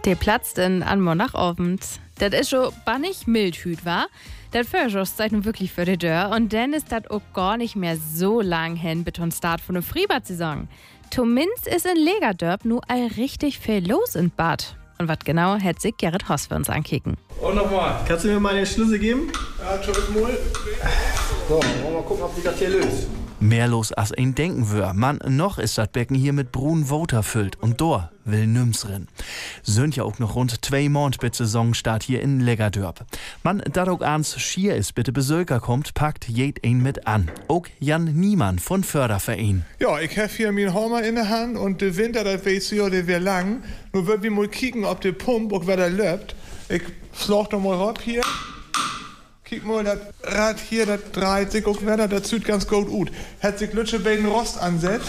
Der platzt in an Monachabend. Das ist schon bannig mildhüt, wa? Das Förschuss seid nun wirklich für die Dörr und dann ist das auch gar nicht mehr so lang hin bis zum Start von der Freibad-Saison. Zumindest ist in Legerdörp nur all richtig viel los in Bad. Und was genau, hat sich Gerrit Hoss für uns ankicken. Und nochmal. Kannst du mir mal den Schlüssel geben? Ja, Entschuldigung. So, wollen wir mal gucken, ob sich das hier löst. Mehr los als ein denken wär. Man, noch ist das Becken hier mit brunen Water füllt und dor will nüms rin. Sind ja auch noch rund 2 Monate bis Saisonstart hier in Legerdörp. Man, dat auch ans Schier ist, bitte Besöker kommt, packt jed ein mit an. Auch Jan Niemann von Förderverein. Ja, ich hab hier meinen Hammer in der Hand und der Winter, das weißt du ja, der wär lang. Nur würd wir mal kicken, ob der Pump auch wieder läuft. Ich schlag doch mal raus hier. Kick mal, das Rad hier, das dreht sich auch wieder, das sieht ganz gut aus. Hat sich Lütsche bei den Rost ansetzt,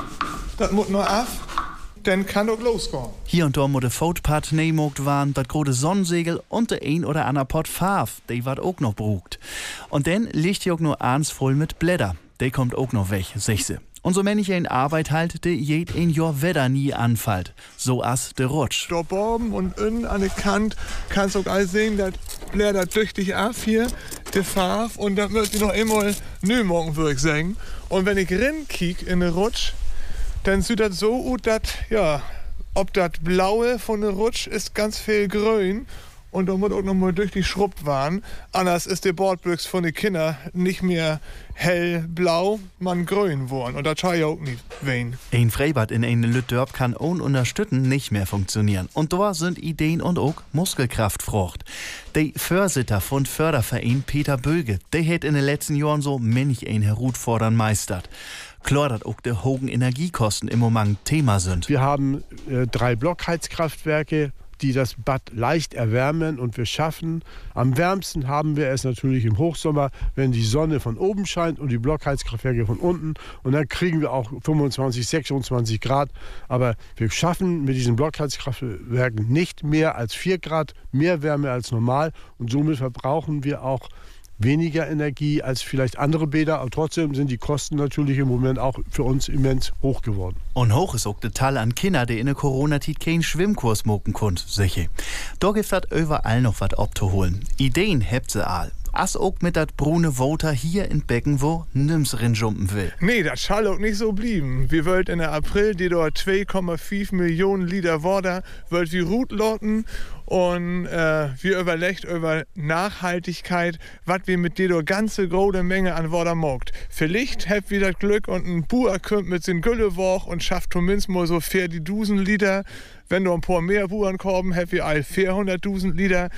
das muss noch ab, dann kann doch losgehen. Hier und da muss der Foutpad neemogt waren, das große Sonnensegel und der ein oder andere Pot Farf, die wat auch noch brugt. Und dann liegt hier auch nur eins voll mit Blätter, der kommt auch noch weg, sech se. Und so männlich in Arbeit halt, de jed in Jahr Wetter nie anfallt. So as de Rutsch. Da oben und innen an der Kant kannst du auch alles sehen, das blättert tüchtig ab hier, die Farbe. Und das wird noch einmal nö morgen, würde ich sagen. Und wenn ich kiek in den Rutsch, dann sieht das so aus, dass, ja, ob das Blaue von der Rutsch ist ganz viel grün. Und da muss auch noch mal durch die Schrubbt waren. Anders ist der Bordbüchs von den Kindern nicht mehr hellblau, man grün worden. Und das schau ich auch nicht wen. Ein Freibad in einem Lüttdörp kann ohne Unterstützen nicht mehr funktionieren. Und da sind Ideen und auch Muskelkraft frucht. Der Försitter von Förderverein Peter Böge, der hat in den letzten Jahren so manch ein Herausfordern meistert. Klar, dass auch die hohen Energiekosten im Moment Thema sind. Wir haben 3 Blockheizkraftwerke, die das Bad leicht erwärmen, und wir schaffen. Am wärmsten haben wir es natürlich im Hochsommer, wenn die Sonne von oben scheint und die Blockheizkraftwerke von unten. Und dann kriegen wir auch 25, 26 Grad. Aber wir schaffen mit diesen Blockheizkraftwerken nicht mehr als 4 Grad, mehr Wärme als normal. Und somit verbrauchen wir auch weniger Energie als vielleicht andere Bäder, aber trotzdem sind die Kosten natürlich im Moment auch für uns immens hoch geworden. Und hoch ist auch der Teil an Kinder, die in der Corona-Zeit keinen Schwimmkurs moken konnten, sicher. Da gibt es überall noch was abzuholen. Ideen habt sie all. As auch mit dat brune Water hier in Becken, wo nims rinjumpen will. Nee, das soll auch nicht so blieben. Wir wollt in der April, die dort 2,5 Millionen Liter Wasser, wollt wir Rut lotten und wir überlegt über Nachhaltigkeit, was wir mit der ganze große Menge an Wasser mogt. Vielleicht habt wir das Glück und ein Bauer kommt mit sin Güllewoch und schafft zumindest mal so fair die 1000 Liter. Wenn du ein paar mehr Bauern kommen, habt wir all 400.000 Liter.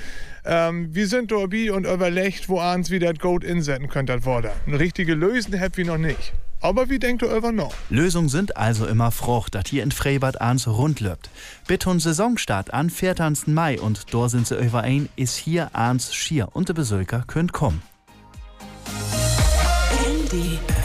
Wir sind dabei und überlegt, wo ans wieder das Gold insetzen könnt, das Wasser. Eine richtige Lösung habt wir noch nicht. Aber wie denkt ihr über noch? Lösungen sind also immer Frucht, dat hier in Freibad ans rund löbt. Bitte Saisonstart an 14. Mai und dort sind sie überein, ist hier ans Schier und die Besöker könnt kommen. NDR